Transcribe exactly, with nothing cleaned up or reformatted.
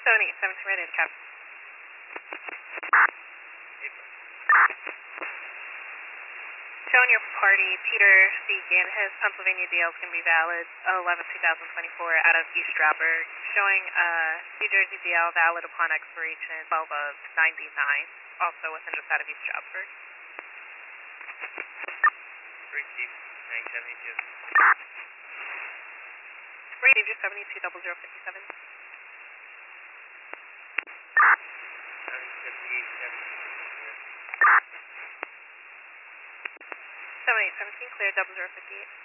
seventy-eight seventeen, ready to cap. Showing your party, Peter Segan, his Pennsylvania D L is going to be valid eleven two thousand twenty-four out of East Stroudsburg. Showing uh, New Jersey D L valid upon expiration twelve of ninety-nine, also within just out of East Stroudsburg. Receive nine seventy-two. Receive seventy-two double zero fifty-seven. seventy-eight seventeen, clear double zero fifty-eight.